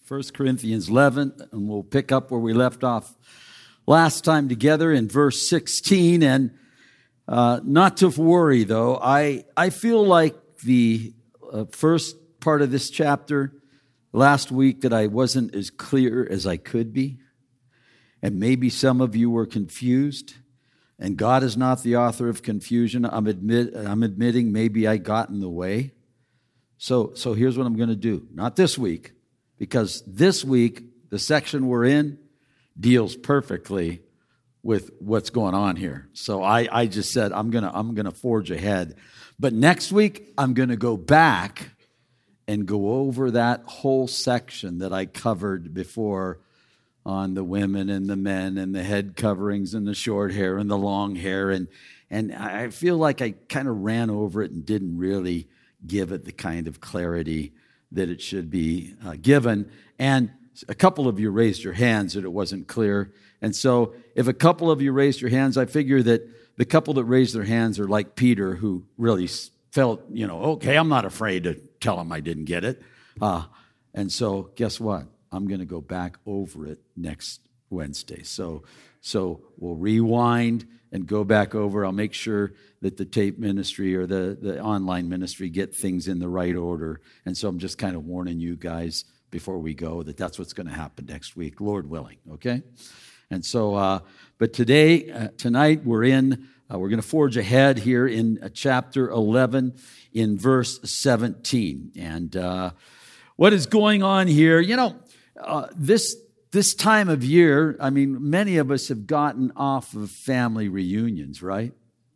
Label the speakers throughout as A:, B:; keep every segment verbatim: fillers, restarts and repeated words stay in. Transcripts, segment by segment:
A: First Corinthians eleven, and we'll pick up where we left off last time together in verse sixteen. And uh, not to worry, though, I, I feel like the uh, first part of this chapter last week that I wasn't as clear as I could be. And maybe some of you were confused. And God is not the author of confusion. I'm, admit, I'm admitting maybe I got in the way. So, so here's what I'm going to do. Not this week. Because this week, the section we're in deals perfectly with what's going on here. So I, I just said, I'm going to I'm gonna forge ahead. But next week, I'm going to go back and go over that whole section that I covered before on the women and the men and the head coverings and the short hair and the long hair. And, and I feel like I kind of ran over it and didn't really give it the kind of clarity that it should be uh, given. And a couple of you raised your hands that it wasn't clear. And so if a couple of you raised your hands, I figure that the couple that raised their hands are like Peter, who really felt, you know, okay, I'm not afraid to tell him I didn't get it. Uh, and so guess what? I'm going to go back over it next Wednesday. So, so we'll rewind and go back over. I'll make sure that the tape ministry or the, the online ministry get things in the right order. And so I'm just kind of warning you guys before we go that that's what's going to happen next week, Lord willing, okay? And so, uh, but today, uh, tonight, we're in, uh, we're going to forge ahead here in uh, chapter eleven in verse seventeen. And uh, what is going on here? You know, uh, this This time of year, I mean, many of us have gotten off of family reunions, right?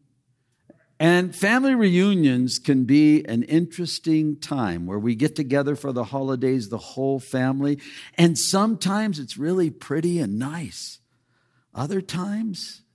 A: And family reunions can be an interesting time where we get together for the holidays, the whole family. And sometimes it's really pretty and nice. Other times,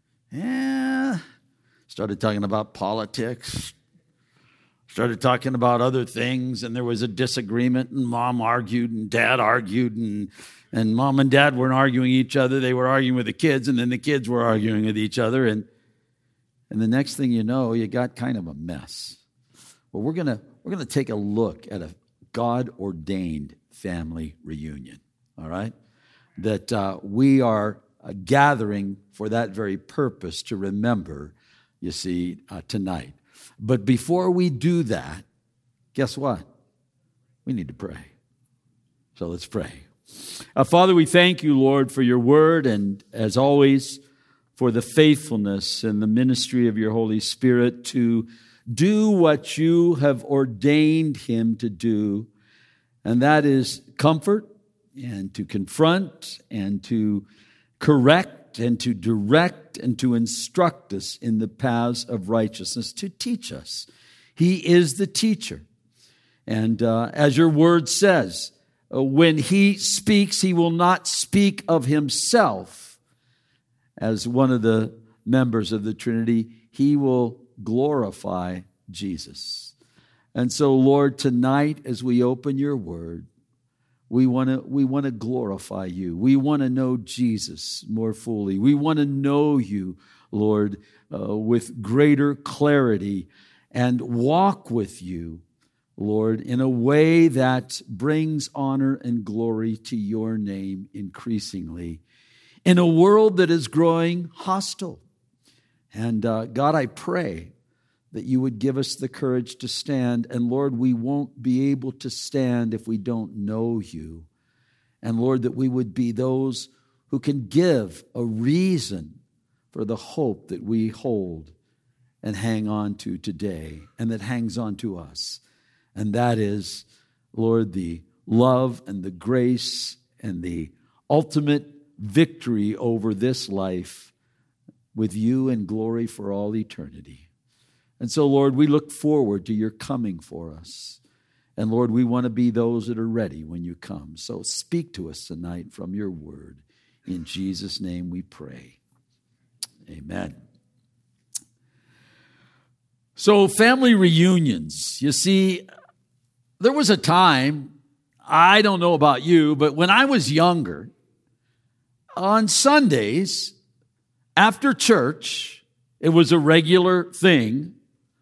A: yeah, started talking about politics, started talking about other things, and there was a disagreement, and mom argued, and dad argued, and And mom and dad weren't arguing each other. They were arguing with the kids, and then the kids were arguing with each other. And, and the next thing you know, you got kind of a mess. Well, we're gonna we're gonna take a look at a God-ordained family reunion, all right? That uh, we are uh, gathering for that very purpose to remember, you see, uh, tonight. But before we do that, guess what? We need to pray. So let's pray. Uh, Father, we thank you, Lord, for your word and, as always, for the faithfulness and the ministry of your Holy Spirit to do what you have ordained him to do, and that is comfort and to confront and to correct and to direct and to instruct us in the paths of righteousness, to teach us. He is the teacher. And uh, as your word says, when he speaks, he will not speak of himself. As one of the members of the Trinity, he will glorify Jesus. And so, Lord, tonight as we open your word, we want to we want to glorify you. We want to know Jesus more fully. We want to know you, Lord, uh, with greater clarity and walk with you, Lord, in a way that brings honor and glory to your name increasingly in a world that is growing hostile. And uh, God, I pray that you would give us the courage to stand. And Lord, we won't be able to stand if we don't know you. And Lord, that we would be those who can give a reason for the hope that we hold and hang on to today and that hangs on to us. And that is, Lord, the love and the grace and the ultimate victory over this life with you in glory for all eternity. And so, Lord, we look forward to your coming for us. And Lord, we want to be those that are ready when you come. So speak to us tonight from your word. In Jesus' name we pray. Amen. So family reunions, you see, there was a time, I don't know about you, but when I was younger, on Sundays, after church, it was a regular thing.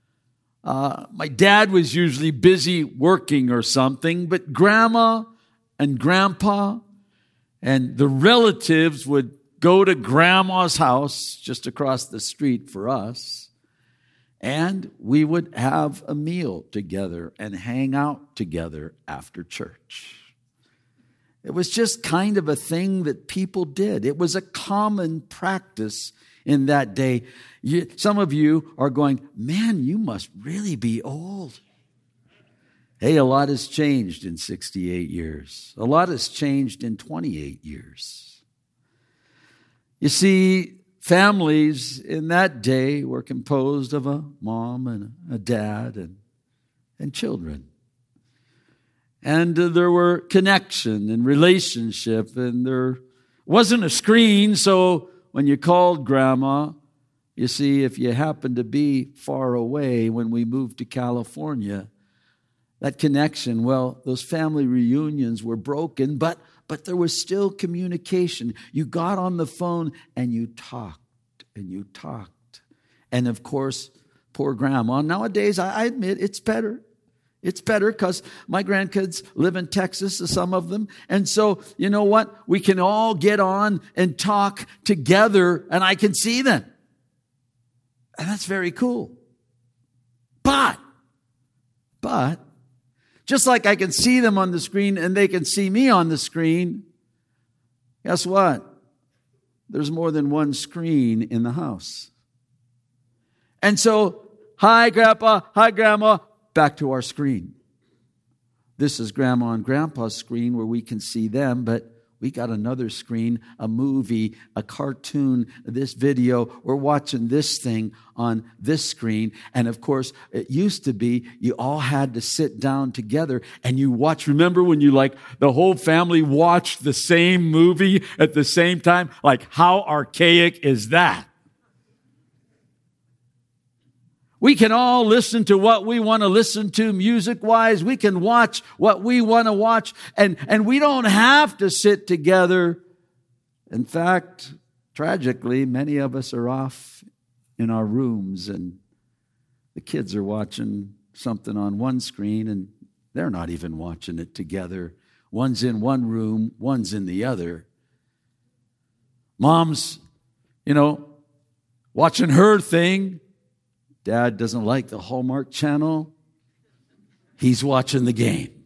A: Uh, my dad was usually busy working or something, but Grandma and Grandpa and the relatives would go to Grandma's house just across the street for us, and we would have a meal together and hang out together after church. It was just kind of a thing that people did. It was a common practice in that day. You, some of you are going, man, you must really be old. Hey, a lot has changed in sixty-eight years. A lot has changed in twenty-eight years. You see, families in that day were composed of a mom and a dad and, and children. And uh, there were connection and relationship, and there wasn't a screen, so when you called Grandma, you see, if you happened to be far away when we moved to California, that connection, well, those family reunions were broken, but but there was still communication. You got on the phone and you talked and you talked. And of course, poor Grandma. Nowadays, I admit it's better. It's better because my grandkids live in Texas, some of them. And so, you know what? We can all get on and talk together and I can see them. And that's very cool. But, but, just like I can see them on the screen and they can see me on the screen, guess what? There's more than one screen in the house. And so, hi, Grandpa, hi, Grandma, back to our screen. This is Grandma and Grandpa's screen where we can see them, but we got another screen, a movie, a cartoon, this video. We're watching this thing on this screen. And of course, it used to be you all had to sit down together and you watch. Remember when you like the whole family watched the same movie at the same time? Like, how archaic is that? We can all listen to what we want to listen to music-wise. We can watch what we want to watch. And, and we don't have to sit together. In fact, tragically, many of us are off in our rooms and the kids are watching something on one screen and they're not even watching it together. One's in one room, one's in the other. Mom's, you know, watching her thing. Dad doesn't like the Hallmark Channel. He's watching the game.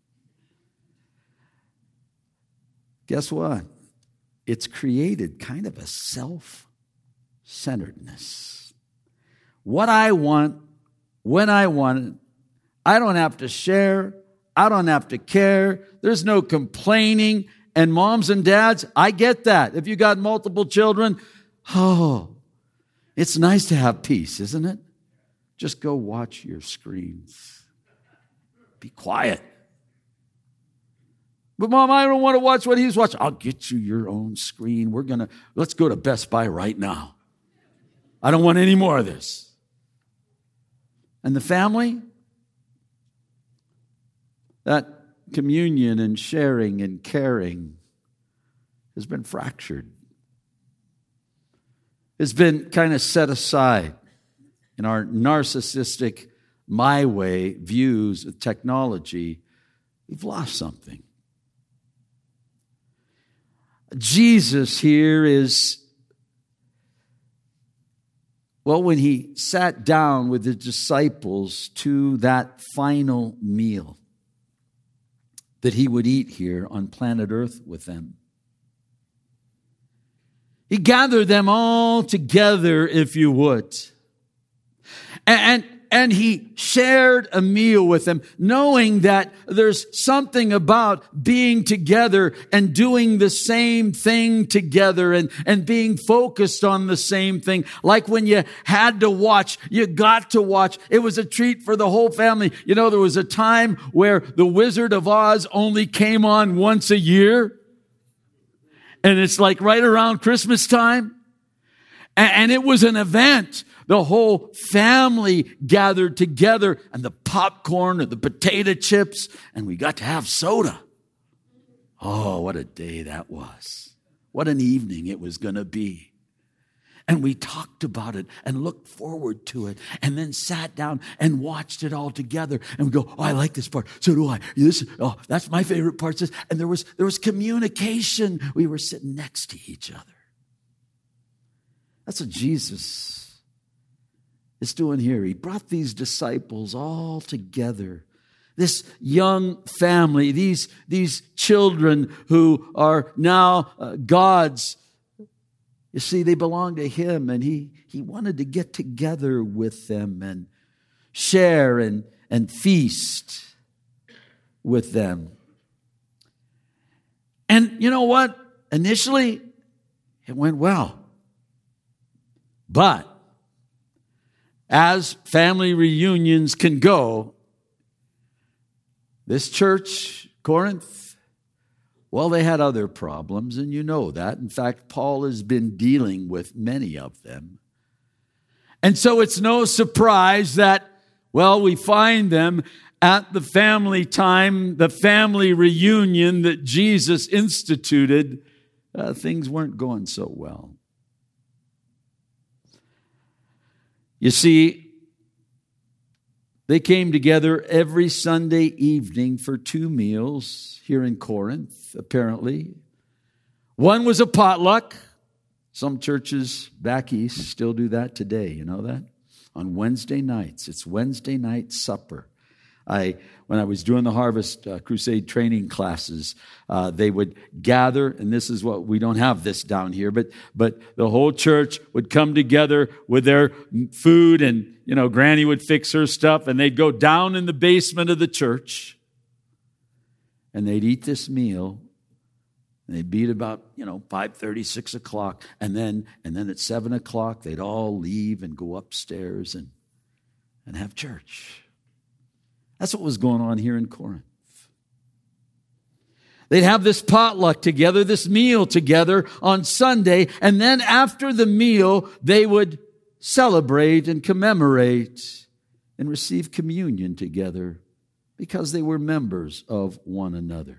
A: Guess what? It's created kind of a self-centeredness. What I want, when I want it, I don't have to share. I don't have to care. There's no complaining. And moms and dads, I get that. If you got multiple children, oh, it's nice to have peace, isn't it? Just go watch your screens. Be quiet. But Mom, I don't want to watch what he's watching. I'll get you your own screen. We're going to, let's go to Best Buy right now. I don't want any more of this. And the family, that communion and sharing and caring has been fractured. It's been kind of set aside. In our narcissistic, my way views of technology, we've lost something. Jesus here is, well, when he sat down with the disciples to that final meal that he would eat here on planet Earth with them, he gathered them all together, if you would. And, and he shared a meal with them, knowing that there's something about being together and doing the same thing together and, and being focused on the same thing. Like when you had to watch, you got to watch. It was a treat for the whole family. You know, there was a time where The Wizard of Oz only came on once a year. And it's like right around Christmas time. And, and it was an event. The whole family gathered together and the popcorn and the potato chips, and we got to have soda. Oh, what a day that was. What an evening it was going to be. And we talked about it and looked forward to it and then sat down and watched it all together. And we go, oh, I like this part. So do I. This, oh, that's my favorite part. And there was, there was communication. We were sitting next to each other. That's what Jesus is doing here. He brought these disciples all together. This young family, these, these children who are now uh, God's. You see, they belong to Him, and He, he wanted to get together with them and share and, and feast with them. And you know what? Initially, it went well. But as family reunions can go, this church, Corinth, well, they had other problems, and you know that. In fact, Paul has been dealing with many of them. And so it's no surprise that, well, we find them at the family time, the family reunion that Jesus instituted. Uh, things weren't going so well. You see, they came together every Sunday evening for two meals here in Corinth, apparently. One was a potluck. Some churches back east still do that today. You know that? On Wednesday nights. It's Wednesday night supper. I, when I was doing the Harvest uh, Crusade training classes, uh, they would gather, and this is what, we don't have this down here, but but the whole church would come together with their food, and, you know, Granny would fix her stuff, and they'd go down in the basement of the church, and they'd eat this meal, and they'd be at about, you know, five thirty, six o'clock, and then and then at seven o'clock, they'd all leave and go upstairs and and have church. That's what was going on here in Corinth. They'd have this potluck together, this meal together on Sunday, and then after the meal, they would celebrate and commemorate and receive communion together because they were members of one another.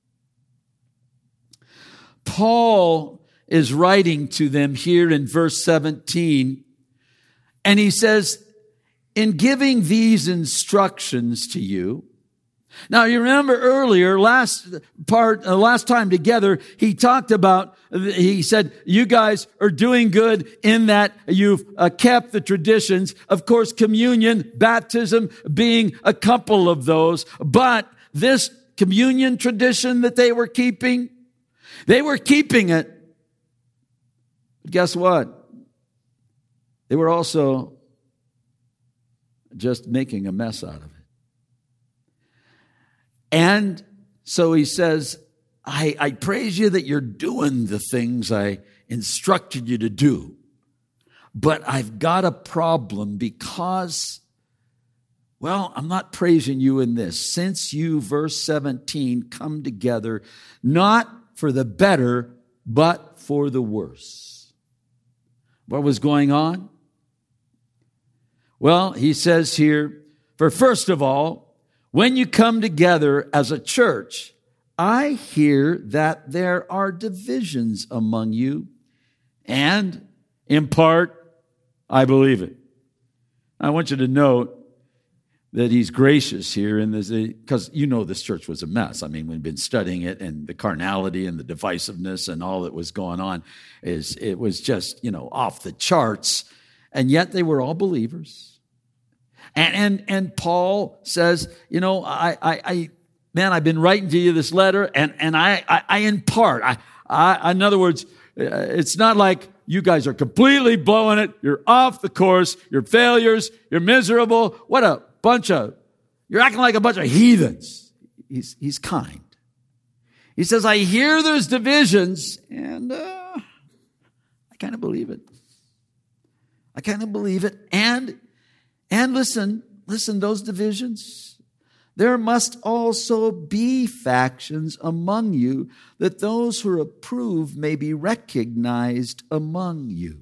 A: Paul is writing to them here in verse seventeen, and he says, in giving these instructions to you. Now, you remember earlier, last part, uh, last time together, he talked about, he said, you guys are doing good in that you've uh, kept the traditions. Of course, communion, baptism being a couple of those. But this communion tradition that they were keeping, they were keeping it. But guess what? They were also just making a mess out of it. And so he says, I, I praise you that you're doing the things I instructed you to do. But I've got a problem because, well, I'm not praising you in this. Since you, verse seventeen, come together, not for the better, but for the worse. What was going on? Well, he says here, for first of all, when you come together as a church, I hear that there are divisions among you, and in part, I believe it. I want you to note that he's gracious here in this, because you know this church was a mess. I mean, we've been studying it, and the carnality and the divisiveness and all that was going on is it was just, you know, off the charts. And yet they were all believers. And and, and Paul says, you know, I, I, I man, I've been writing to you this letter, and, and I, I, I in part, I, I, in other words, it's not like you guys are completely blowing it. You're off the course. You're failures. You're miserable. What a bunch of, you're acting like a bunch of heathens. He's, he's kind. He says, I hear there's divisions, and uh, I kind of believe it. I kind of believe it. And, and listen, listen, those divisions, there must also be factions among you, that those who approve may be recognized among you.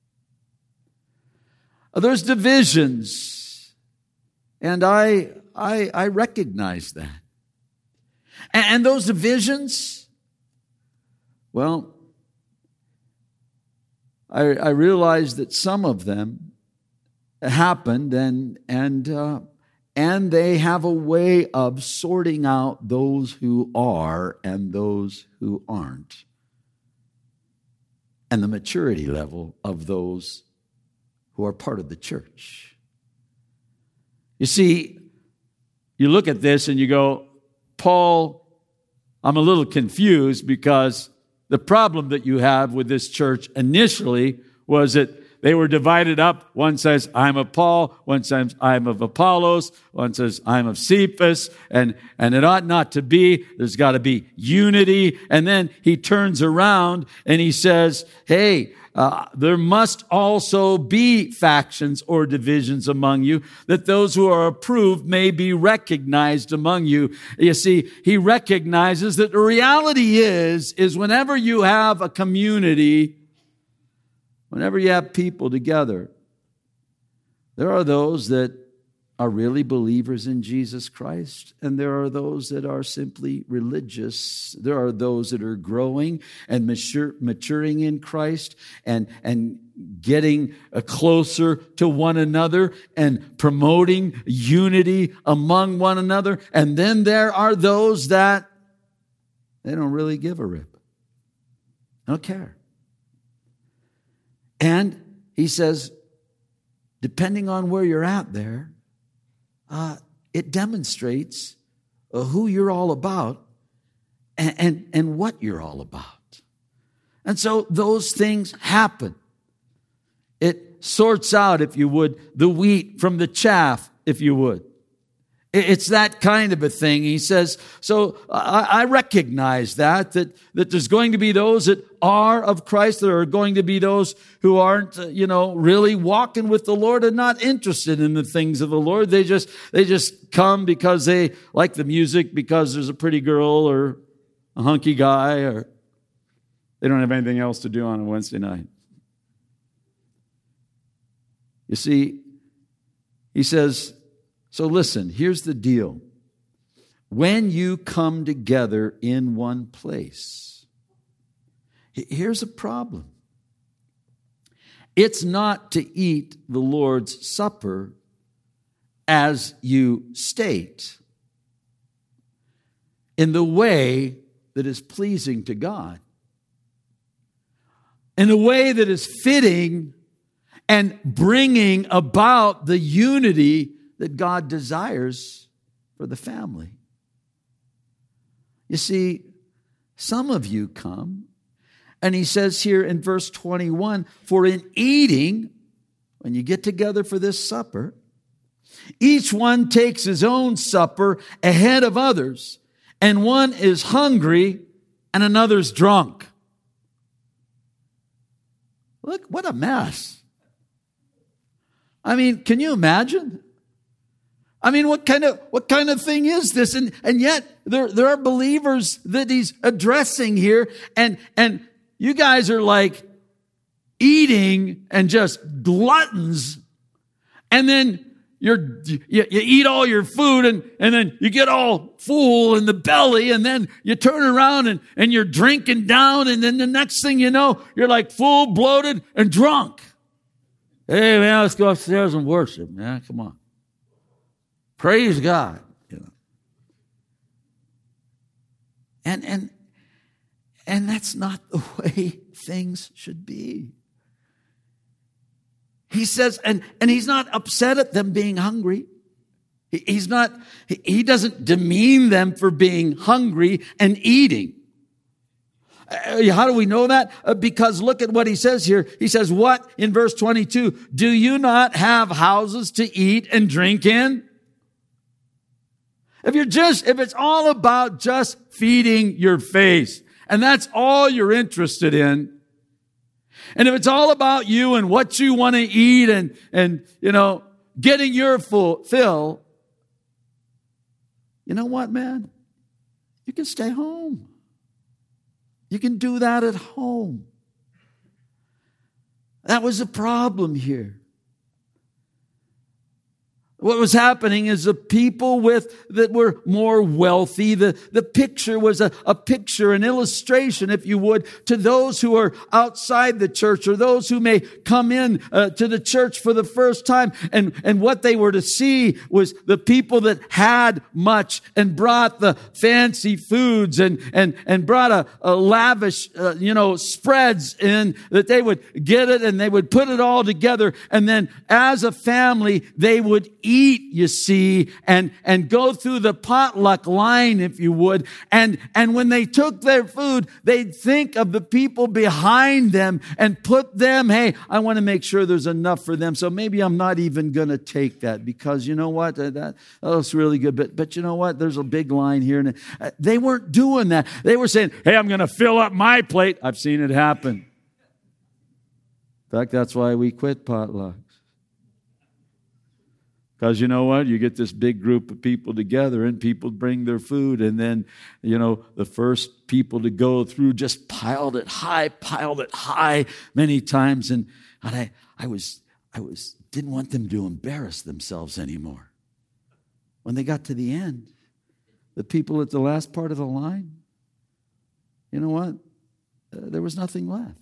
A: There's divisions, and I, I, I recognize that. And, and those divisions, well, I, I realized that some of them happened, and and uh, and they have a way of sorting out those who are and those who aren't, and the maturity level of those who are part of the church. You see, you look at this and you go, Paul, I'm a little confused, because the problem that you have with this church initially was that they were divided up. One says, I'm of Paul. One says, I'm of Apollos. One says, I'm of Cephas. And, and it ought not to be. There's got to be unity. And then he turns around and he says, hey, uh, there must also be factions or divisions among you, that those who are approved may be recognized among you. You see, he recognizes that the reality is, is whenever you have a community, whenever you have people together, there are those that are really believers in Jesus Christ, and there are those that are simply religious. There are those that are growing and mature, maturing in Christ and, and getting closer to one another and promoting unity among one another. And then there are those that they don't really give a rip. They don't care. And he says, depending on where you're at there, uh, it demonstrates uh, who you're all about and, and, and what you're all about. And so those things happen. It sorts out, if you would, the wheat from the chaff, if you would. It's that kind of a thing. He says, so I, I recognize that, that, that there's going to be those that are of Christ. There are going to be those who aren't, you know, really walking with the Lord and not interested in the things of the Lord. They just, they just come because they like the music, because there's a pretty girl or a hunky guy, or they don't have anything else to do on a Wednesday night. You see, he says, so listen, here's the deal. When you come together in one place, here's a problem. It's not to eat the Lord's Supper as you state, in the way that is pleasing to God, in a way that is fitting and bringing about the unity that God desires for the family. You see, some of you come, and he says here in verse twenty-one, for in eating, when you get together for this supper, each one takes his own supper ahead of others, and one is hungry and another's drunk. Look, what a mess. I mean, can you imagine? I mean, what kind of what kind of thing is this? And and yet there there are believers that he's addressing here, and and you guys are like eating and just gluttons, and then you're you, you eat all your food, and and then you get all full in the belly, and then you turn around and and you're drinking down, and then the next thing you know, you're like full, bloated, and drunk. Hey man, let's go upstairs and worship, man. Come on. Praise God. You know. And and and that's not the way things should be. He says, and, and he's not upset at them being hungry. He, he's not, he, he doesn't demean them for being hungry and eating. Uh, how do we know that? Uh, because look at what he says here. He says, what? In verse twenty-two, do you not have houses to eat and drink in? If you're just, if it's all about just feeding your face, and that's all you're interested in, and if it's all about you and what you want to eat and, and, you know, getting your full fill, you know what, man? You can stay home. You can do that at home. That was a problem here. What was happening is the people with that were more wealthy, the, the picture was a, a picture, an illustration, if you would, to those who are outside the church or those who may come in uh, to the church for the first time. And, and what they were to see was the people that had much and brought the fancy foods and, and, and brought a, a lavish, uh, you know, spreads in, that they would get it and they would put it all together. And then as a family, they would eat. Eat, you see, and, and go through the potluck line, if you would. And, and when they took their food, they'd think of the people behind them and put them, hey, I want to make sure there's enough for them. So maybe I'm not even going to take that because you know what? That, that looks really good. But, but you know what? There's a big line here. And they weren't doing that. They were saying, hey, I'm going to fill up my plate. I've seen it happen. In fact, that's why we quit potluck. Because you know what? You get this big group of people together and people bring their food. And then, you know, the first people to go through just piled it high, piled it high many times. And, and I, I was, I was, didn't want them to embarrass themselves anymore. When they got to the end, the people at the last part of the line, you know what? Uh, there was nothing left.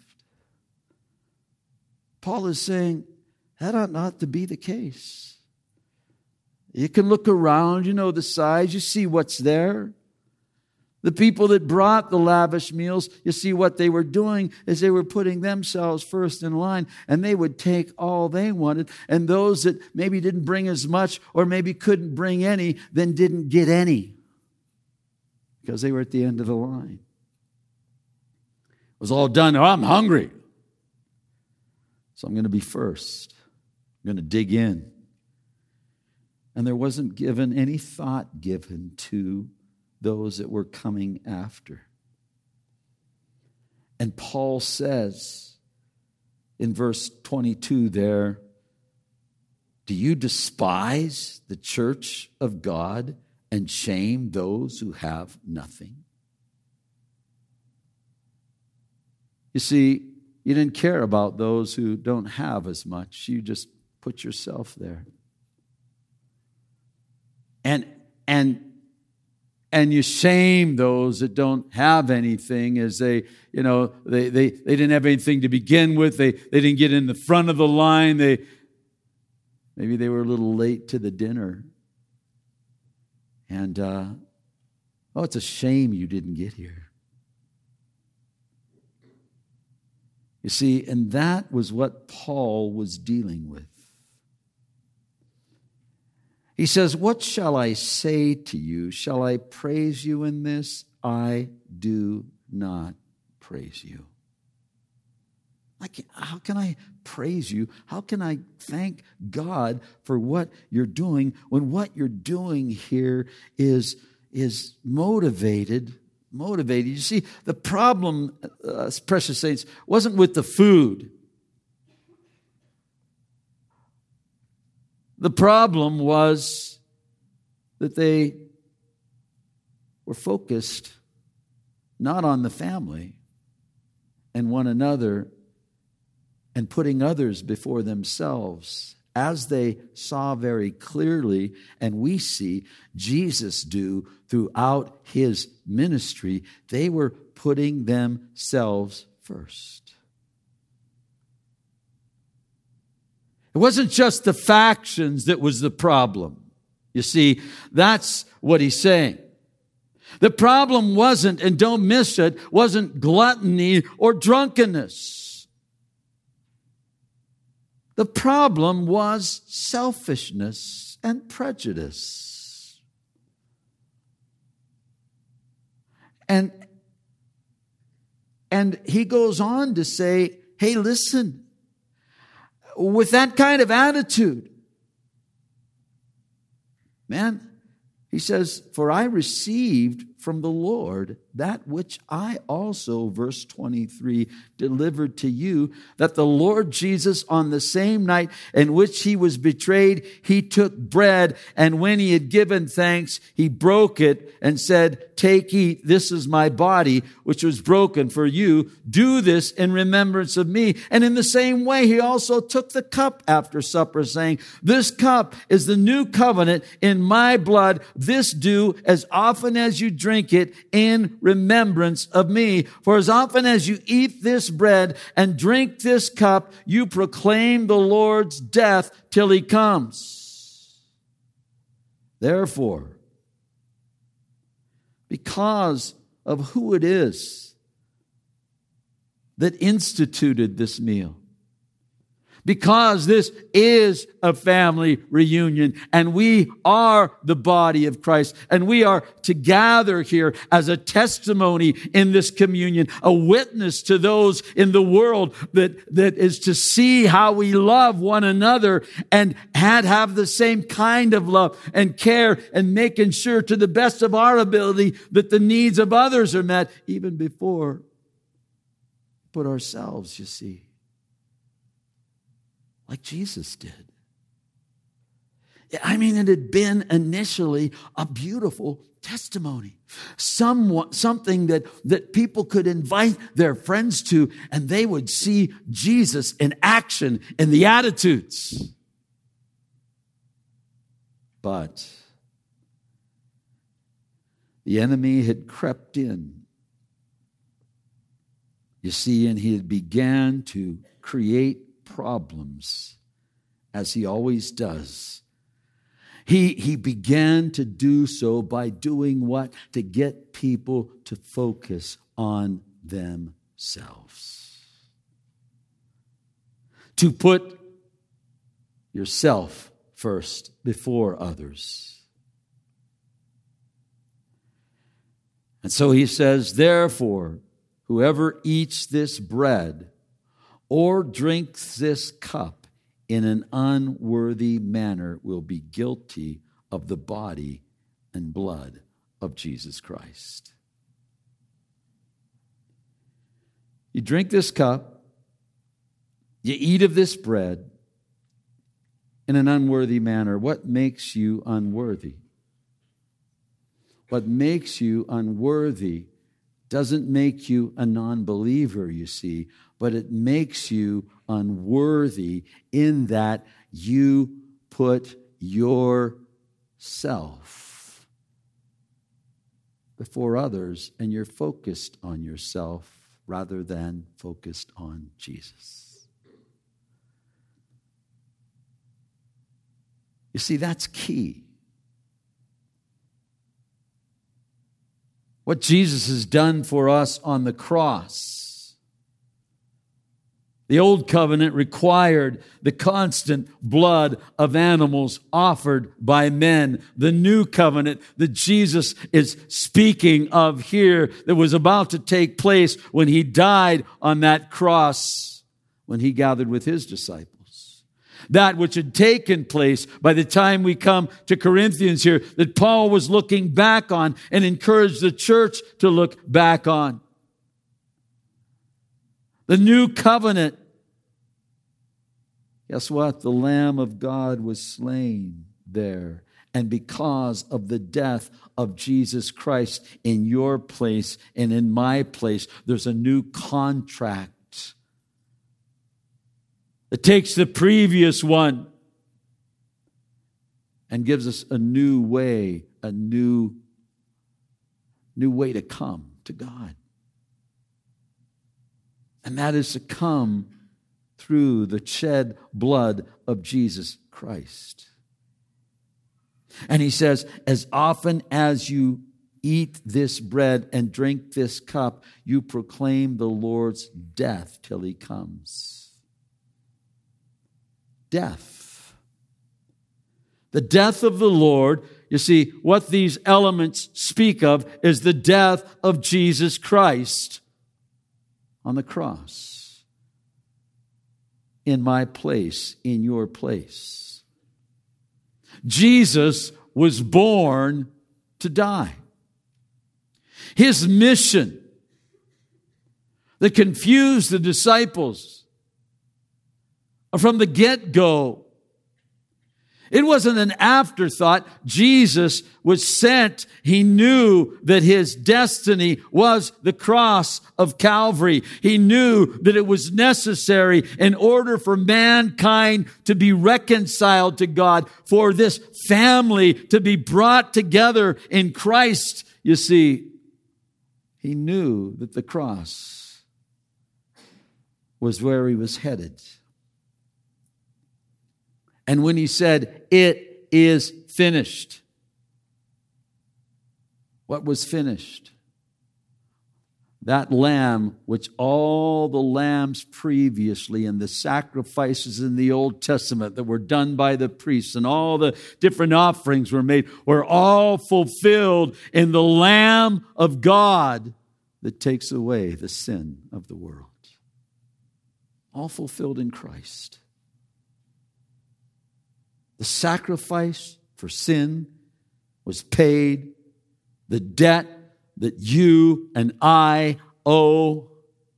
A: Paul is saying that ought not to be the case. You can look around, you know the size, you see what's there. The people that brought the lavish meals, you see what they were doing is they were putting themselves first in line, and they would take all they wanted. And those that maybe didn't bring as much or maybe couldn't bring any, then didn't get any because they were at the end of the line. It was all done. Oh, I'm hungry. So I'm going to be first. I'm going to dig in. And there wasn't given any thought given to those that were coming after. And Paul says in verse twenty-two there, do you despise the church of God and shame those who have nothing? You see, you didn't care about those who don't have as much. You just put yourself there. And and and you shame those that don't have anything as they, you know, they, they, they didn't have anything to begin with. They they didn't get in the front of the line. They maybe they were a little late to the dinner. And uh, oh, it's a shame you didn't get here. You see, and that was what Paul was dealing with. He says, what shall I say to you? Shall I praise you in this? I do not praise you. I can, how can I praise you? How can I thank God for what you're doing when what you're doing here is, is motivated? Motivated. You see, the problem, uh, precious saints, wasn't with the food. The problem was that they were focused not on the family and one another and putting others before themselves, as they saw very clearly, and we see Jesus do throughout his ministry. They were putting themselves first. It wasn't just the factions that was the problem. You see, that's what he's saying. The problem wasn't, and don't miss it, wasn't gluttony or drunkenness. The problem was selfishness and prejudice. And, and he goes on to say, hey, listen, with that kind of attitude, man, he says, for I received from the Lord that which I also, verse twenty-three, delivered to you, that the Lord Jesus, on the same night in which he was betrayed, he took bread, and when he had given thanks, he broke it and said, take, eat, this is my body, which was broken for you. Do this in remembrance of me. And in the same way, he also took the cup after supper, saying, this cup is the new covenant in my blood. This do as often as you drink it in remembrance of me. For as often as you eat this bread and drink this cup, you proclaim the Lord's death till he comes. Therefore, because of who it is that instituted this meal, because this is a family reunion and we are the body of Christ and we are to gather here as a testimony in this communion, a witness to those in the world that, that is to see how we love one another and had have the same kind of love and care and making sure to the best of our ability that the needs of others are met even before we put ourselves, you see, like Jesus did. I mean, it had been initially a beautiful testimony. Somewhat, something that, that people could invite their friends to, and they would see Jesus in action in the attitudes. But the enemy had crept in. You see, and he had began to create problems, as he always does. He, he began to do so by doing what? To get people to focus on themselves. To put yourself first before others. And so he says, therefore, whoever eats this bread or drinks this cup in an unworthy manner will be guilty of the body and blood of Jesus Christ. You drink this cup, you eat of this bread in an unworthy manner. What makes you unworthy? What makes you unworthy doesn't make you a non-believer, you see, but it makes you unworthy in that you put yourself before others and you're focused on yourself rather than focused on Jesus. You see, that's key. What Jesus has done for us on the cross. The old covenant required the constant blood of animals offered by men. The new covenant that Jesus is speaking of here, that was about to take place when he died on that cross, when he gathered with his disciples. That which had taken place by the time we come to Corinthians here, that Paul was looking back on and encouraged the church to look back on. The new covenant. Guess what? The Lamb of God was slain there. And because of the death of Jesus Christ in your place and in my place, there's a new contract. It takes the previous one and gives us a new way, a new, new way to come to God. And that is to come through the shed blood of Jesus Christ. And he says, as often as you eat this bread and drink this cup, you proclaim the Lord's death till he comes. Death. The death of the Lord, you see, what these elements speak of is the death of Jesus Christ on the cross. In my place, in your place. Jesus was born to die. His mission that confused the disciples from the get-go. It wasn't an afterthought. Jesus was sent. He knew that his destiny was the cross of Calvary. He knew that it was necessary in order for mankind to be reconciled to God, for this family to be brought together in Christ. You see, he knew that the cross was where he was headed. And when he said, "It is finished," what was finished? That lamb, which all the lambs previously and the sacrifices in the Old Testament that were done by the priests and all the different offerings were made, were all fulfilled in the Lamb of God that takes away the sin of the world. All fulfilled in Christ. The sacrifice for sin was paid. The debt that you and I owe,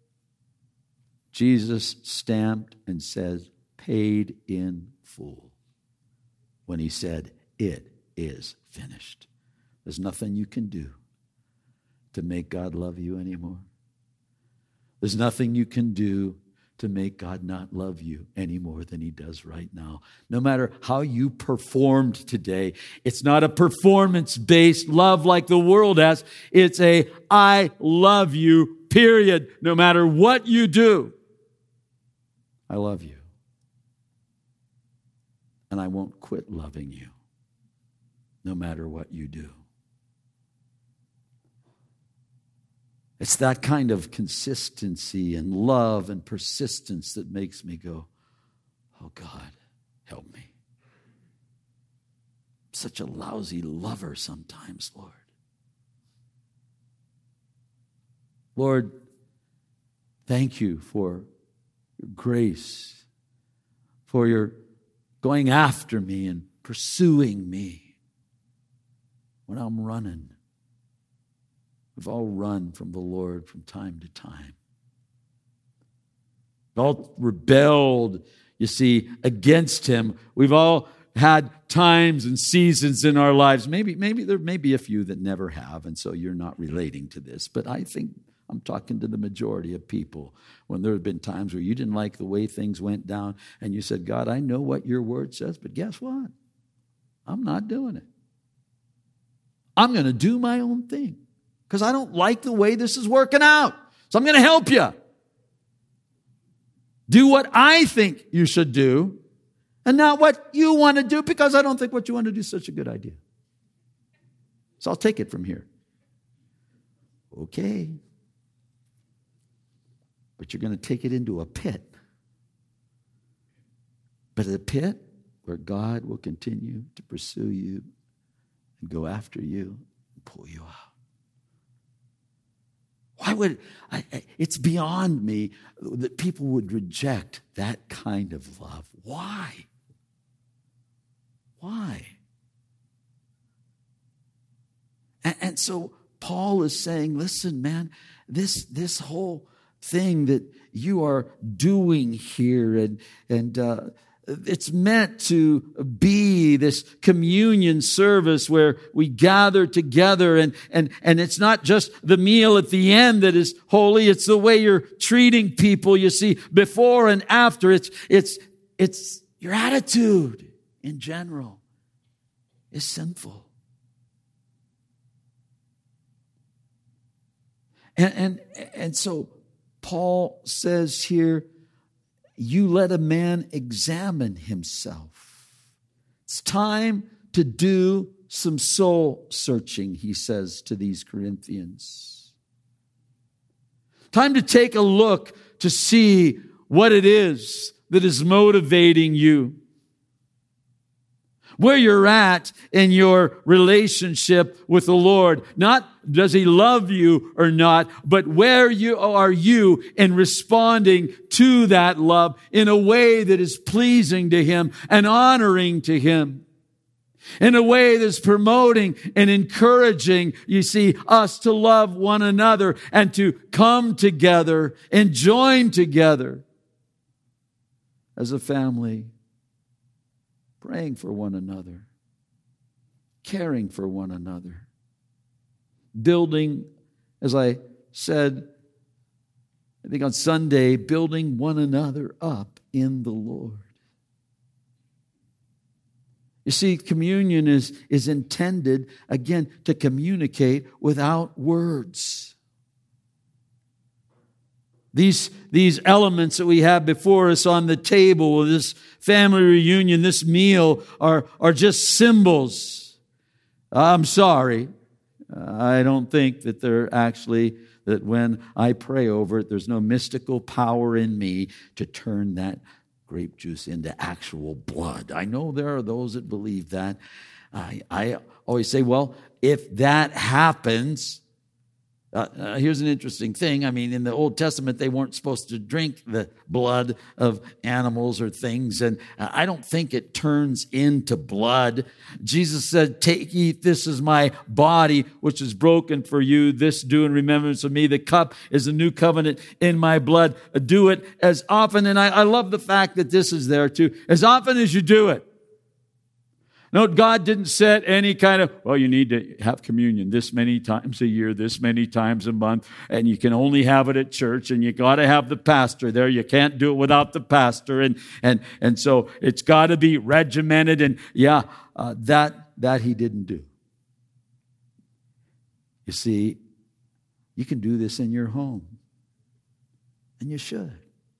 A: Jesus stamped and says, paid in full. When he said, "It is finished." There's nothing you can do to make God love you anymore. There's nothing you can do to make God not love you any more than he does right now. No matter how you performed today, it's not a performance-based love like the world has. It's a I love you, period. No matter what you do, I love you. And I won't quit loving you, no matter what you do. It's that kind of consistency and love and persistence that makes me go, "Oh God, help me. I'm such a lousy lover sometimes, Lord. Lord, thank you for your grace, for your going after me and pursuing me when I'm running." We've all run from the Lord from time to time. We've all rebelled, you see, against him. We've all had times and seasons in our lives. Maybe, maybe there may be a few that never have, and so you're not relating to this. But I think I'm talking to the majority of people when there have been times where you didn't like the way things went down, and you said, "God, I know what your word says, but guess what? I'm not doing it. I'm going to do my own thing. Because I don't like the way this is working out. So I'm going to help you. Do what I think you should do and not what you want to do, because I don't think what you want to do is such a good idea. So I'll take it from here." Okay. But you're going to take it into a pit. But a pit where God will continue to pursue you and go after you and pull you out. Why would, I, it's beyond me that people would reject that kind of love. Why? Why? And, and so Paul is saying, listen, man, this, this whole thing that you are doing here, and, and uh, it's meant to be this communion service where we gather together, and, and, and it's not just the meal at the end that is holy. It's the way you're treating people, you see, before and after. It's, it's, it's your attitude in general is sinful. And, and, and so Paul says here, you let a man examine himself. It's time to do some soul searching, he says to these Corinthians. Time to take a look to see what it is that is motivating you. Where you're at in your relationship with the Lord. Not does he love you or not, but where you are you in responding to that love in a way that is pleasing to him and honoring to him. in a way that's promoting and encouraging, you see, us to love one another and to come together and join together as a family, praying for one another, caring for one another, building, as I said, I think on Sunday, building one another up in the Lord. You see, communion is, is intended, again, to communicate without words. These, these elements that we have before us on the table, this family reunion, this meal, are, are just symbols. I'm sorry. I don't think that they're actually, that when I pray over it, there's no mystical power in me to turn that grape juice into actual blood. I know there are those that believe that. I, I always say, well, if that happens, uh, uh, here's an interesting thing. I mean, in the Old Testament, they weren't supposed to drink the blood of animals or things, and I don't think it turns into blood. Jesus said, take, eat, this is my body, which is broken for you. This do in remembrance of me. The cup is a new covenant in my blood. Do it as often, and I, I love the fact that this is there too, as often as you do it. Note, God didn't set any kind of, well, you need to have communion this many times a year, this many times a month, and you can only have it at church, and you got to have the pastor there. You can't do it without the pastor, and and and so it's got to be regimented, and yeah, uh, that that he didn't do. You see, you can do this in your home, and you should.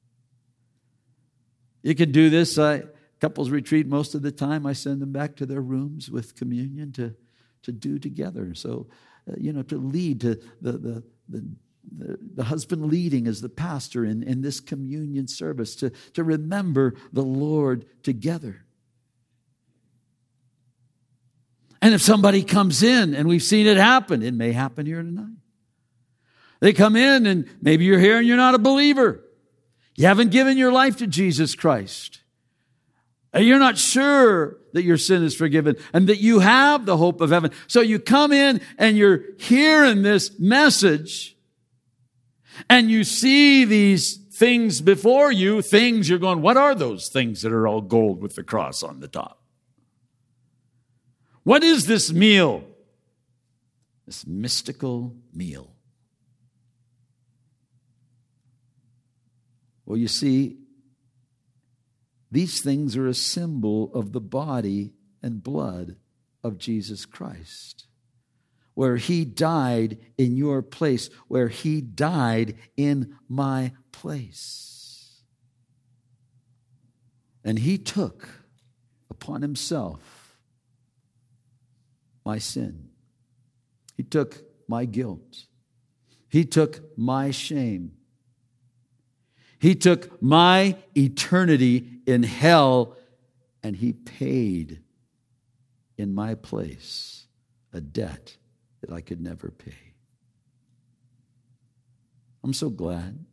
A: You can do this. I. Couples retreat most of the time. I send them back to their rooms with communion to, to do together. So, uh, you know, to lead, to the, the, the, the, the husband leading as the pastor in, in this communion service, to, to remember the Lord together. And if somebody comes in, and we've seen it happen, it may happen here tonight. They come in, and maybe you're here and you're not a believer. You haven't given your life to Jesus Christ. And you're not sure that your sin is forgiven and that you have the hope of heaven. So you come in and you're hearing this message and you see these things before you, things you're going, what are those things that are all gold with the cross on the top? What is this meal? This mystical meal. Well, you see, these things are a symbol of the body and blood of Jesus Christ, where he died in your place, where he died in my place. And he took upon himself my sin. He took my guilt. He took my shame. He took my eternity in hell, and he paid in my place a debt that I could never pay. I'm so glad.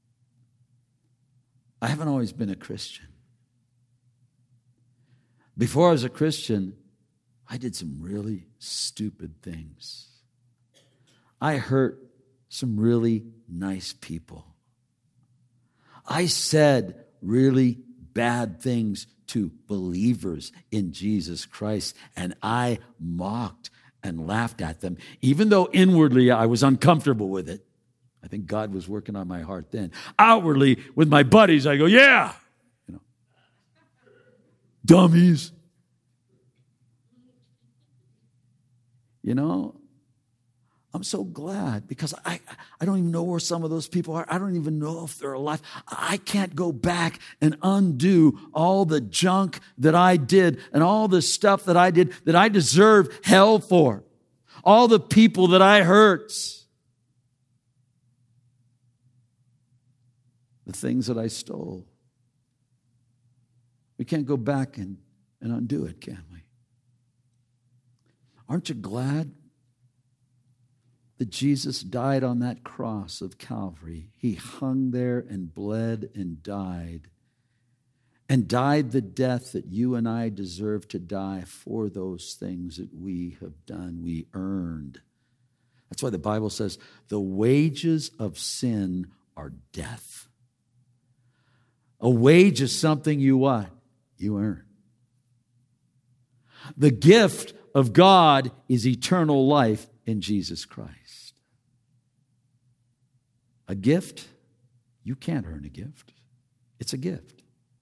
A: I haven't always been a Christian. Before I was a Christian, I did some really stupid things. I hurt some really nice people. I said really bad things to believers in Jesus Christ, and I mocked and laughed at them, even though inwardly I was uncomfortable with it. I think God was working on my heart then. Outwardly, with my buddies, I go, yeah, you know, dummies. You know, I'm so glad because I, I don't even know where some of those people are. I don't even know if they're alive. I can't go back and undo all the junk that I did and all the stuff that I did that I deserve hell for. All the people that I hurt. The things that I stole. We can't go back and, and undo it, can we? Aren't you glad that Jesus died on that cross of Calvary? He hung there and bled and died. and died the death that you and I deserve to die for those things that we have done, we earned. That's why the Bible says the wages of sin are death. A wage is something you what? You earn. The gift of God is eternal life in Jesus Christ. A gift, you can't earn a gift. It's a gift.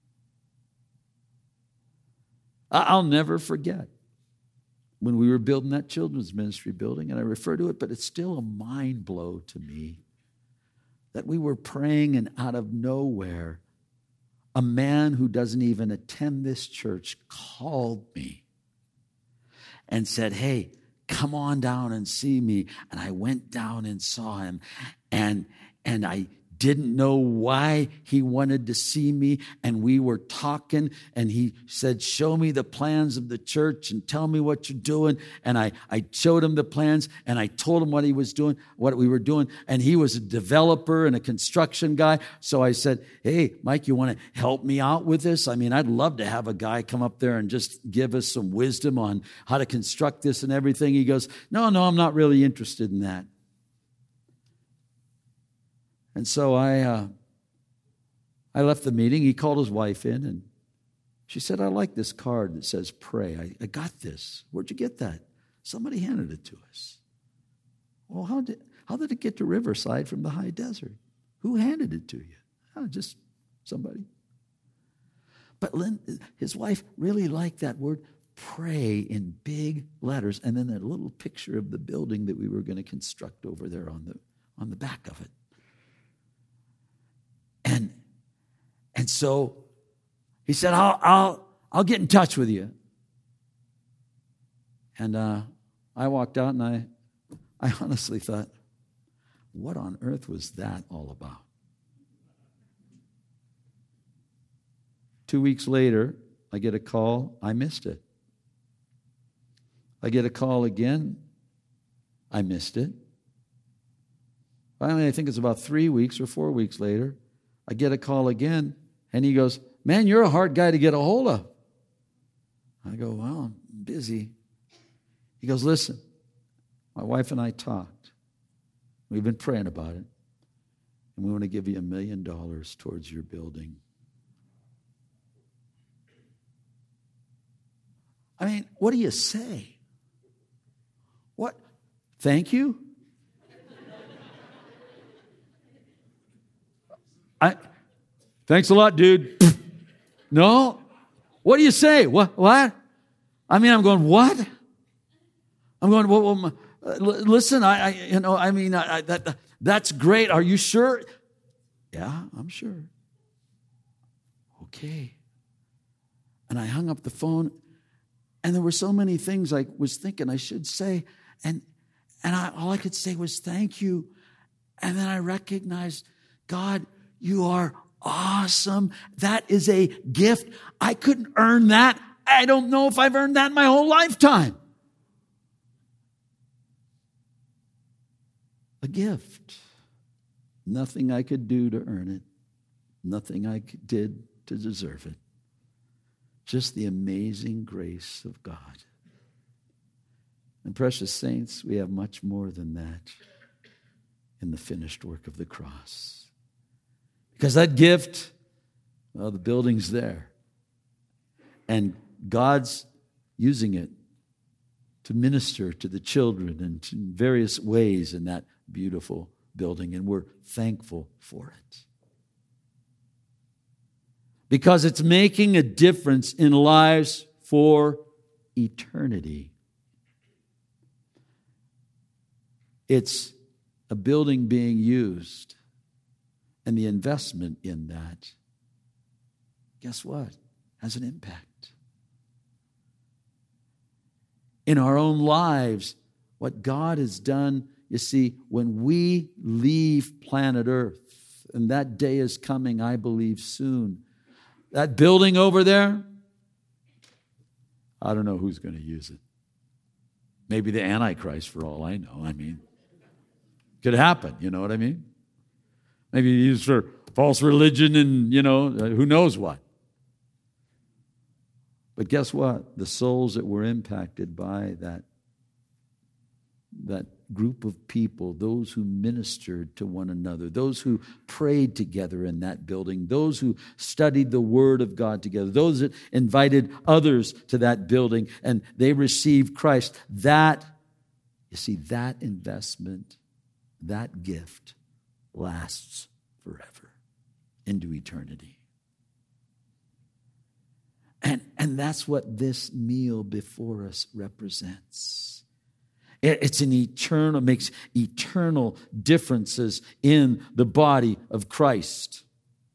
A: I'll never forget when we were building that children's ministry building, and I refer to it, but it's still a mind blow to me that we were praying, and out of nowhere, a man who doesn't even attend this church called me and said, hey, come on down and see me. And I went down and saw him, and, and I didn't know why he wanted to see me, and we were talking, and he said, show me the plans of the church and tell me what you're doing. And I, I showed him the plans, and I told him what he was doing, what we were doing, and he was a developer and a construction guy. So I said, hey, Mike, you want to help me out with this? I mean, I'd love to have a guy come up there and just give us some wisdom on how to construct this and everything. He goes, no, no, I'm not really interested in that. And so I uh, I left the meeting. He called his wife in, and she said, I like this card that says pray. I, I got this. Where'd you get that? Somebody handed it to us. Well, how did, how did it get to Riverside from the high desert? Who handed it to you? Oh, just somebody. But Lynn, his wife really liked that word pray in big letters, and then that little picture of the building that we were going to construct over there on the on the back of it. And, and so he said, I'll, I'll, I'll get in touch with you. And uh, I walked out, and I, I honestly thought, what on earth was that all about? Two weeks later, I get a call. I missed it. I get a call again. I missed it. Finally, I think it's about three weeks or four weeks later, I get a call again, and he goes, man, you're a hard guy to get a hold of. I go, well, I'm busy. He goes, listen, my wife and I talked. We've been praying about it, and we want to give you a million dollars towards your building. I mean, what do you say? What? Thank you? I, thanks a lot, dude. No? What do you say? What? What? I mean, I'm going, what? I'm going, well, well uh, listen, I, I, you know, I mean, I, I, that that's great. Are you sure? Yeah, I'm sure. Okay. And I hung up the phone, and there were so many things I was thinking I should say, and and I, all I could say was thank you. And then I recognized, God, you are awesome. That is a gift. I couldn't earn that. I don't know if I've earned that in my whole lifetime. A gift. Nothing I could do to earn it. Nothing I did to deserve it. Just the amazing grace of God. And precious saints, we have much more than that in the finished work of the cross. Because that gift, well, the building's there. And God's using it to minister to the children and to various ways in that beautiful building. And we're thankful for it. Because it's making a difference in lives for eternity. It's a building being used. And the investment in that, guess what? Has an impact. In our own lives, what God has done, you see, when we leave planet Earth, and that day is coming, I believe, soon. That building over there, I don't know who's going to use it. Maybe the Antichrist, for all I know. I mean, could happen, you know what I mean? Maybe used for false religion and, you know, who knows what. But guess what? The souls that were impacted by that, that group of people, those who ministered to one another, those who prayed together in that building, those who studied the Word of God together, those that invited others to that building and they received Christ, that, you see, that investment, that gift lasts forever into eternity. And, and that's what this meal before us represents. It's an eternal, makes eternal differences in the body of Christ.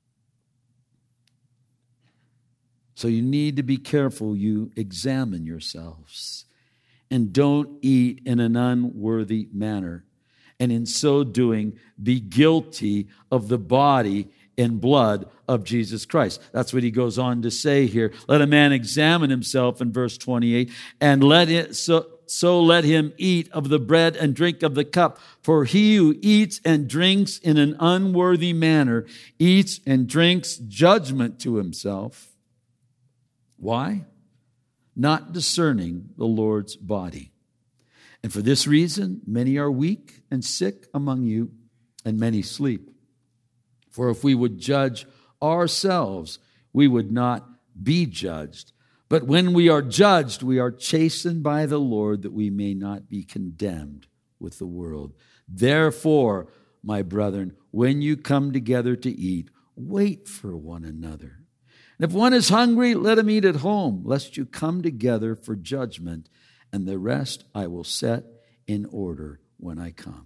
A: So you need to be careful you examine yourselves and don't eat in an unworthy manner. And in so doing, be guilty of the body and blood of Jesus Christ. That's what he goes on to say here. Let a man examine himself in verse twenty-eight, and let it so So let him eat of the bread and drink of the cup. For he who eats and drinks in an unworthy manner eats and drinks judgment to himself. Why? Not discerning the Lord's body. And for this reason, many are weak and sick among you, and many sleep. For if we would judge ourselves, we would not be judged. But when we are judged, we are chastened by the Lord, that we may not be condemned with the world. Therefore, my brethren, when you come together to eat, wait for one another. And if one is hungry, let him eat at home, lest you come together for judgment, and the rest I will set in order when I come.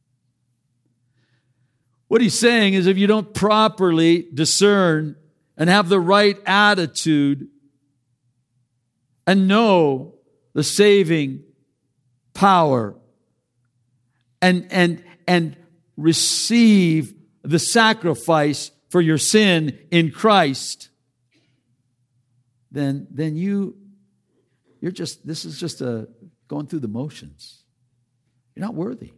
A: What he's saying is, if you don't properly discern and have the right attitude and know the saving power and, and, and receive the sacrifice for your sin in Christ, then, then you, you're just, this is just a going through the motions. You're not worthy.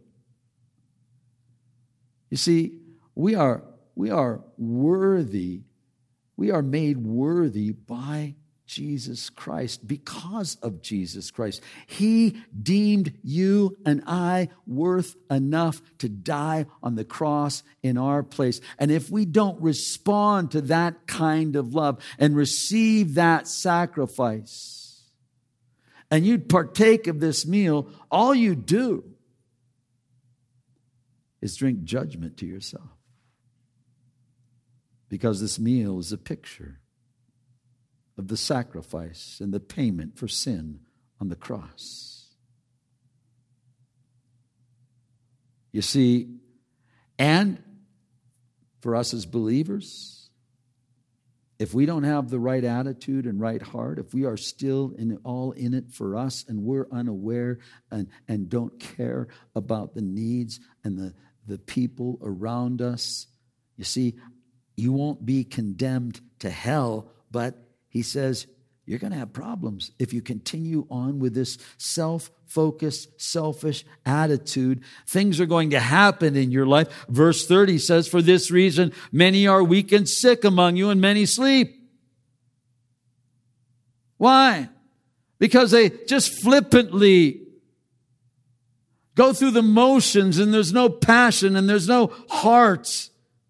A: You see, we are, we are worthy. We are made worthy by Jesus Christ, because of Jesus Christ. He deemed you and I worth enough to die on the cross in our place. And if we don't respond to that kind of love and receive that sacrifice, and you partake of this meal, all you do is drink judgment to yourself. Because this meal is a picture of the sacrifice and the payment for sin on the cross. You see, and for us as believers, if we don't have the right attitude and right heart, if we are still in all in it for us and we're unaware and, and don't care about the needs and the, the people around us, you see, you won't be condemned to hell, but he says, you're going to have problems if you continue on with this self-focused, selfish attitude. Things are going to happen in your life. Verse thirty says, for this reason, many are weak and sick among you, and many sleep. Why? Because they just flippantly go through the motions, and there's no passion, and there's no heart.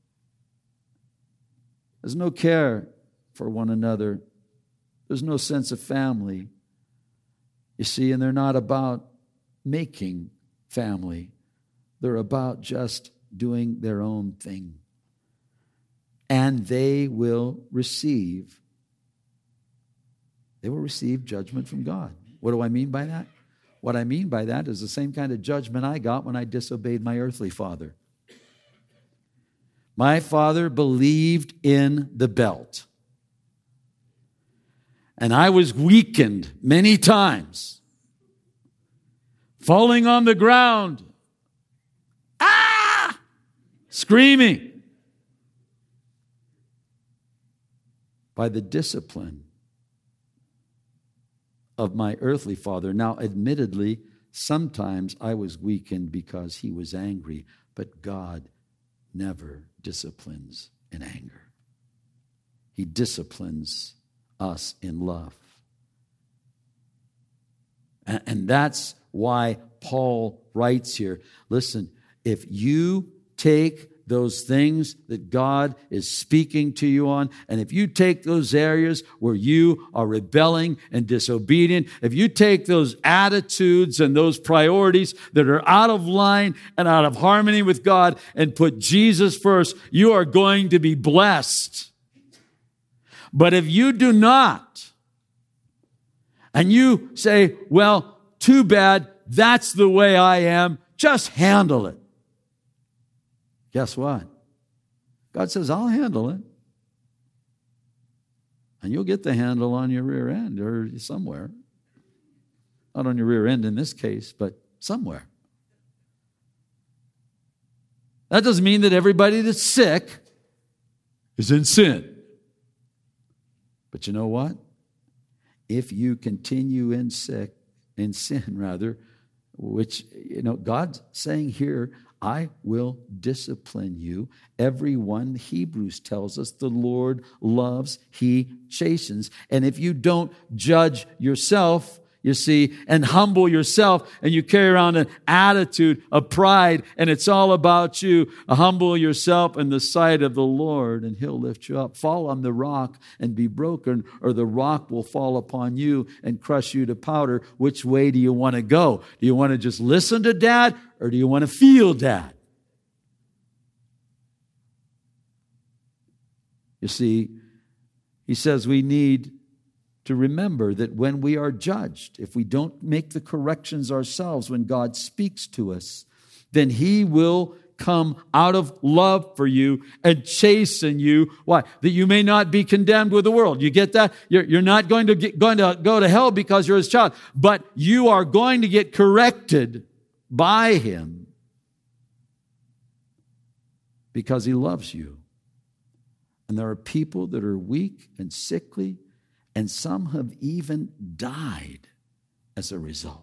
A: There's no care for one another. There's no sense of family. You see, and they're not about making family. They're about just doing their own thing. And they will receive, they will receive judgment from God. What do I mean by that? What I mean by that is the same kind of judgment I got when I disobeyed my earthly father. My father believed in the belt. And I was weakened many times, falling on the ground, ah, screaming, by the discipline of my earthly father. Now, admittedly, sometimes I was weakened because he was angry, but God never disciplines in anger. He disciplines us in love. And, and that's why Paul writes here, listen, if you take those things that God is speaking to you on, and if you take those areas where you are rebelling and disobedient, if you take those attitudes and those priorities that are out of line and out of harmony with God and put Jesus first, you are going to be blessed. But if you do not, and you say, well, too bad, that's the way I am, just handle it. Guess what? God says, I'll handle it. And you'll get the handle on your rear end or somewhere. Not on your rear end in this case, but somewhere. That doesn't mean that everybody that's sick is in sin. But you know what? If you continue in sick, in sin rather, which, you know, God's saying here, I will discipline you. Everyone, Hebrews tells us, the Lord loves, He chastens. And if you don't judge yourself, you see, and humble yourself, and you carry around an attitude of pride, and it's all about you, humble yourself in the sight of the Lord, and He'll lift you up. Fall on the rock and be broken, or the rock will fall upon you and crush you to powder. Which way do you want to go? Do you want to just listen to Dad, or do you want to feel Dad? You see, he says we need to remember that when we are judged, if we don't make the corrections ourselves when God speaks to us, then He will come out of love for you and chasten you. Why? That you may not be condemned with the world. You get that? You're, you're not going to get, going to go to hell because you're His child, but you are going to get corrected by Him because He loves you. And there are people that are weak and sickly, and some have even died as a result.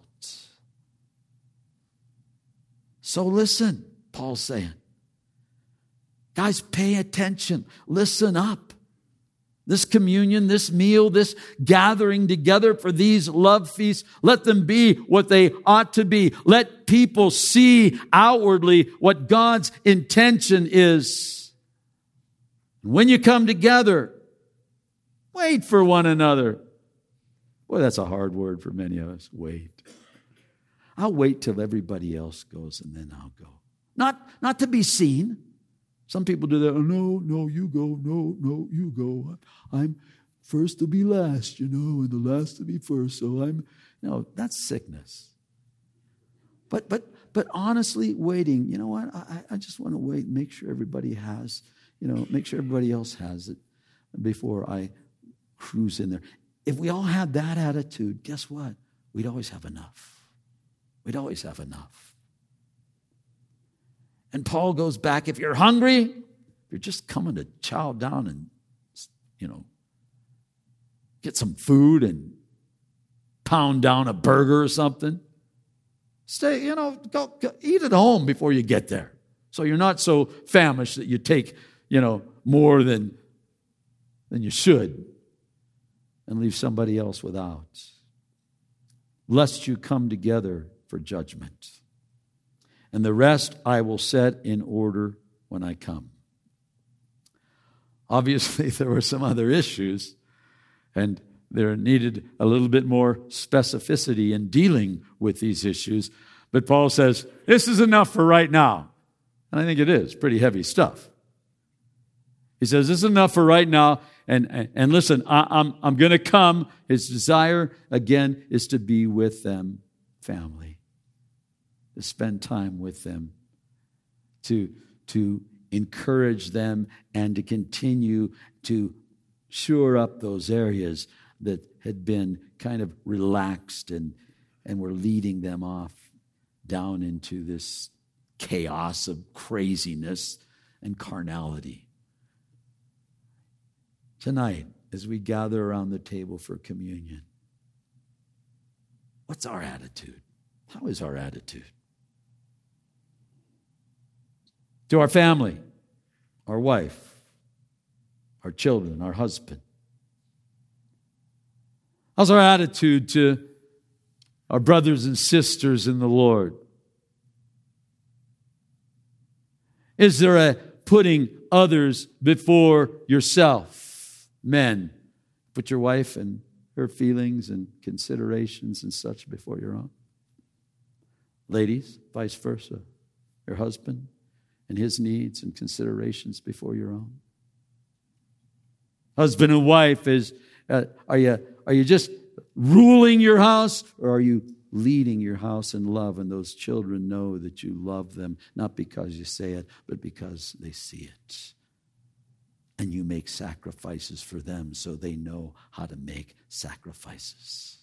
A: So listen, Paul's saying. Guys, pay attention. Listen up. This communion, this meal, this gathering together for these love feasts, let them be what they ought to be. Let people see outwardly what God's intention is. When you come together, wait for one another. Boy, that's a hard word for many of us. Wait. I'll wait till everybody else goes and then I'll go. Not, not to be seen. Some people do that. Oh, no, no, you go. No, no, you go. I'm first to be last, you know, and the last to be first. So I'm, no, that's sickness. But, but, but honestly, waiting, you know what? I, I just want to wait and make sure everybody has, you know, make sure everybody else has it before I cruise in there. If we all had that attitude, guess what? We'd always have enough. We'd always have enough. And Paul goes back, if you're hungry, if you're just coming to chow down and, you know, get some food and pound down a burger or something, stay, you know, go, go eat at home before you get there. So you're not so famished that you take, you know, more than, than you should, and leave somebody else without, lest you come together for judgment. And the rest I will set in order when I come. Obviously, there were some other issues, and there needed a little bit more specificity in dealing with these issues. But Paul says, this is enough for right now. And I think it is pretty heavy stuff. He says, this is enough for right now. And, and, and listen, I, I'm, I'm going to come. His desire, again, is to be with them, family. To spend time with them. To, to encourage them and to continue to shore up those areas that had been kind of relaxed and, and were leading them off down into this chaos of craziness and carnality. Tonight, as we gather around the table for communion, what's our attitude? How is our attitude? To our family, our wife, our children, our husband. How's our attitude to our brothers and sisters in the Lord? Is there a putting others before yourself? Men, put your wife and her feelings and considerations and such before your own. Ladies, vice versa. Your husband and his needs and considerations before your own. Husband and wife, is uh, are you are you just ruling your house, or are you leading your house in love, and those children know that you love them, not because you say it, but because they see it. And you make sacrifices for them so they know how to make sacrifices.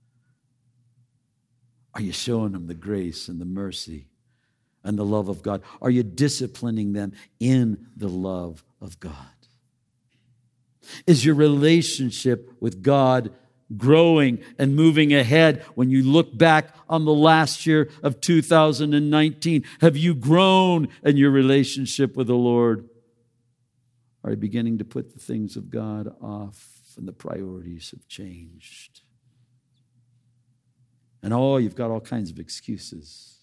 A: Are you showing them the grace and the mercy and the love of God? Are you disciplining them in the love of God? Is your relationship with God growing and moving ahead when you look back on the last year of two thousand nineteen? Have you grown in your relationship with the Lord? Are you beginning to put the things of God off and the priorities have changed? And oh, you've got all kinds of excuses.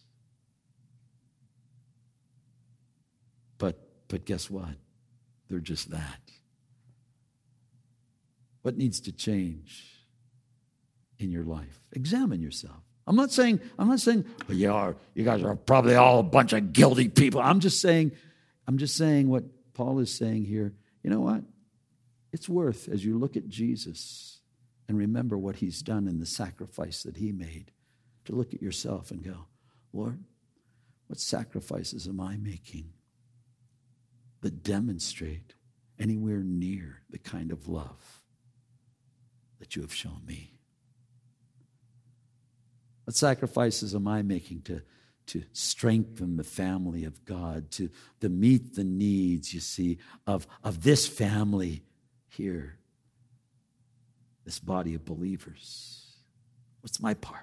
A: But, but guess what? They're just that. What needs to change in your life? Examine yourself. I'm not saying, I'm not saying, well, you are, you guys are probably all a bunch of guilty people. I'm just saying, I'm just saying what Paul is saying here. You know what? It's worth, as you look at Jesus and remember what he's done and the sacrifice that he made, to look at yourself and go, Lord, what sacrifices am I making that demonstrate anywhere near the kind of love that you have shown me? What sacrifices am I making to, to strengthen the family of God, to, to meet the needs, you see, of, of this family here, this body of believers? What's my part?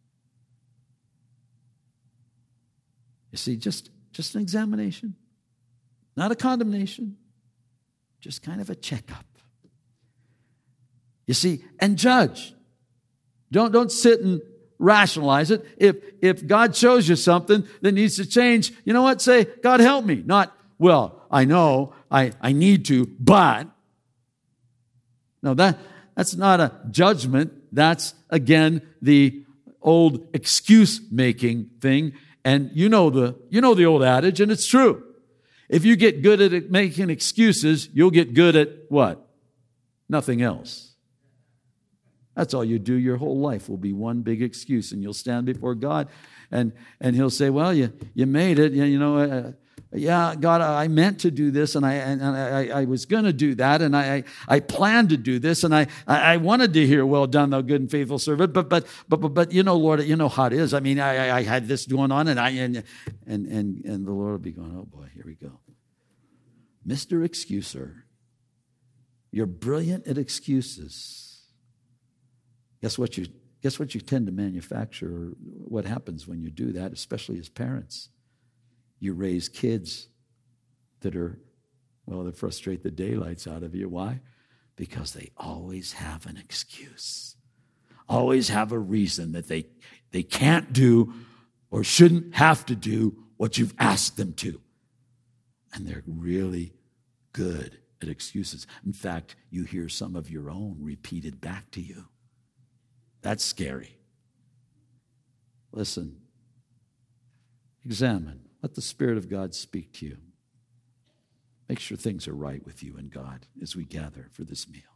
A: You see, just, just an examination, not a condemnation, just kind of a checkup. You see, and judge. Don't, don't sit and rationalize it. If, if God shows you something that needs to change, you know what? Say, God, help me. Not, well, I know, I, I need to, but. No, that, that's not a judgment. That's, again, the old excuse-making thing. And you know the, you know the old adage, and it's true. If you get good at making excuses, you'll get good at what? Nothing else. That's all you do. Your whole life will be one big excuse, and you'll stand before God, and and He'll say, "Well, you you made it. You, you know, uh, yeah, God, I meant to do this, and I and I, I was going to do that, and I I planned to do this, and I I wanted to hear, well done, thou good and faithful servant. But but but but, but you know, Lord, you know how it is. I mean, I I had this going on, and I and and and and the Lord will be going, oh boy, here we go, Mister Excuser. You're brilliant at excuses. Guess what you guess what you tend to manufacture, or what happens when you do that, especially as parents? You raise kids that are, well, they frustrate the daylights out of you. Why? Because they always have an excuse. Always have a reason that they, they can't do or shouldn't have to do what you've asked them to. And they're really good at excuses. In fact, you hear some of your own repeated back to you. That's scary. Listen. Examine. Let the Spirit of God speak to you. Make sure things are right with you and God as we gather for this meal.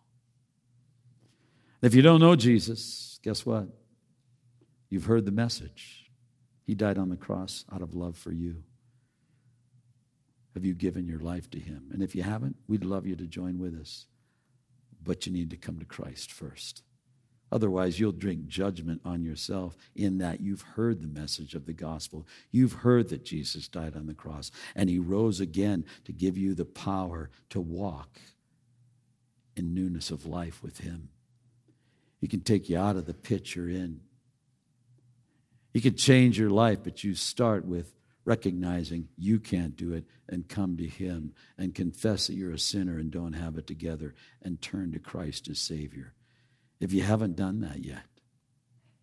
A: If you don't know Jesus, guess what? You've heard the message. He died on the cross out of love for you. Have you given your life to Him? And if you haven't, we'd love you to join with us. But you need to come to Christ first. Otherwise, you'll drink judgment on yourself in that you've heard the message of the gospel. You've heard that Jesus died on the cross and He rose again to give you the power to walk in newness of life with Him. He can take you out of the pit you're in. He can change your life, but you start with recognizing you can't do it and come to Him and confess that you're a sinner and don't have it together and turn to Christ as Savior. If you haven't done that yet,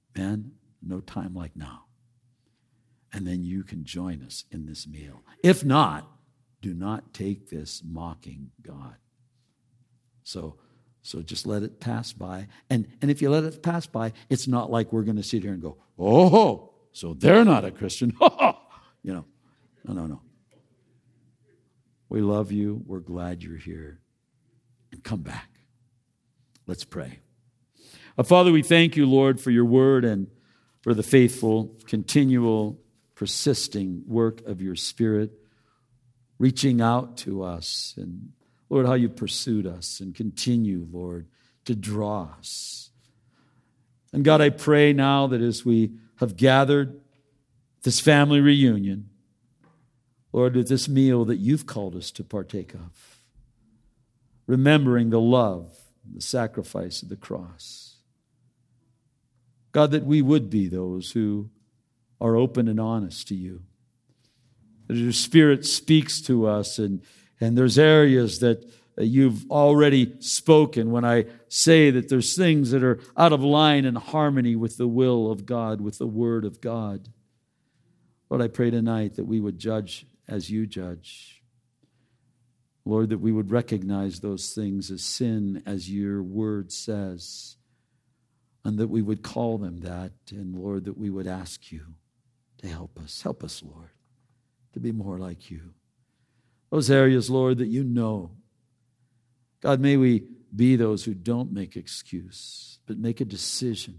A: man, no time like now. And then you can join us in this meal. If not, do not take this mocking God. So, so just let it pass by. And, and if you let it pass by, it's not like we're going to sit here and go, oh, so they're not a Christian. You know, no, no, no. We love you. We're glad you're here. And come back. Let's pray. Uh, Father, we thank you, Lord, for your word and for the faithful, continual, persisting work of your Spirit, reaching out to us. And Lord, how you pursued us and continue, Lord, to draw us. And God, I pray now that as we have gathered this family reunion, Lord, with this meal that you've called us to partake of, remembering the love, the sacrifice of the cross. God, that we would be those who are open and honest to you. That your Spirit speaks to us, and, and there's areas that you've already spoken when I say that there's things that are out of line and harmony with the will of God, with the Word of God. Lord, I pray tonight that we would judge as you judge. Lord, that we would recognize those things as sin, as your word says, and that we would call them that, and Lord, that we would ask you to help us. Help us, Lord, to be more like you. Those areas, Lord, that you know. God, may we be those who don't make excuse, but make a decision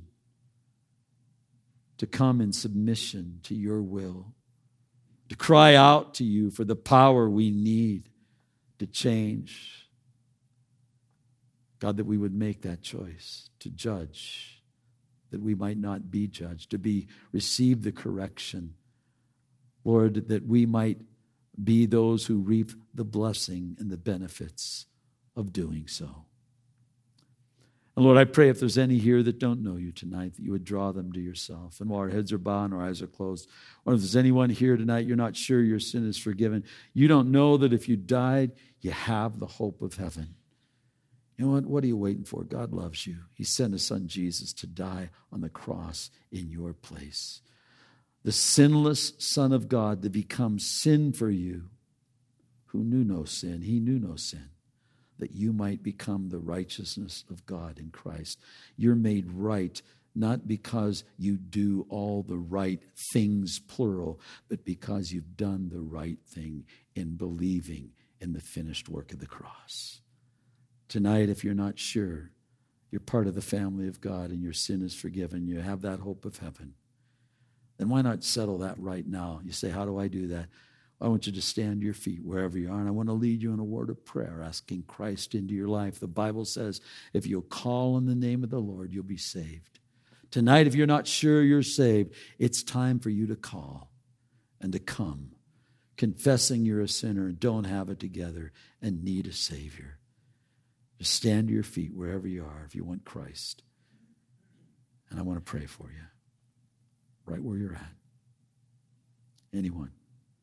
A: to come in submission to your will, to cry out to you for the power we need to change. God, that we would make that choice to judge, that we might not be judged, to be receive the correction. Lord, that we might be those who reap the blessing and the benefits of doing so. And Lord, I pray if there's any here that don't know you tonight, that you would draw them to yourself. And while our heads are bowed and our eyes are closed, or if there's anyone here tonight, you're not sure your sin is forgiven, you don't know that if you died, you have the hope of heaven. You know what? What are you waiting for? God loves you. He sent his son Jesus to die on the cross in your place. The sinless Son of God to become sin for you, who knew no sin. He knew no sin, that you might become the righteousness of God in Christ. You're made right, not because you do all the right things, plural, but because you've done the right thing in believing in the finished work of the cross. Tonight, if you're not sure, you're part of the family of God and your sin is forgiven, you have that hope of heaven, then why not settle that right now? You say, how do I do that? I want you to stand to your feet wherever you are, and I want to lead you in a word of prayer, asking Christ into your life. The Bible says, if you'll call on the name of the Lord, you'll be saved. Tonight, if you're not sure you're saved, it's time for you to call and to come, confessing you're a sinner and don't have it together and need a Savior. Just stand to your feet wherever you are if you want Christ. And I want to pray for you, right where you're at. Anyone?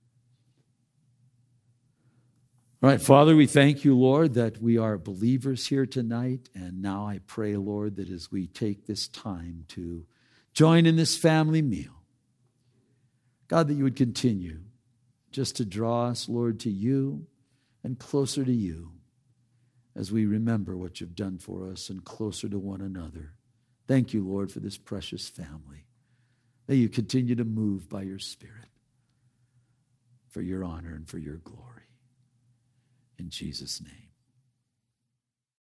A: All right, Father, we thank you, Lord, that we are believers here tonight. And now I pray, Lord, that as we take this time to join in this family meal, God, that you would continue just to draw us, Lord, to you and closer to you as we remember what you've done for us and closer to one another. Thank you, Lord, for this precious family. May you continue to move by your Spirit for your honor and for your glory. In Jesus' name.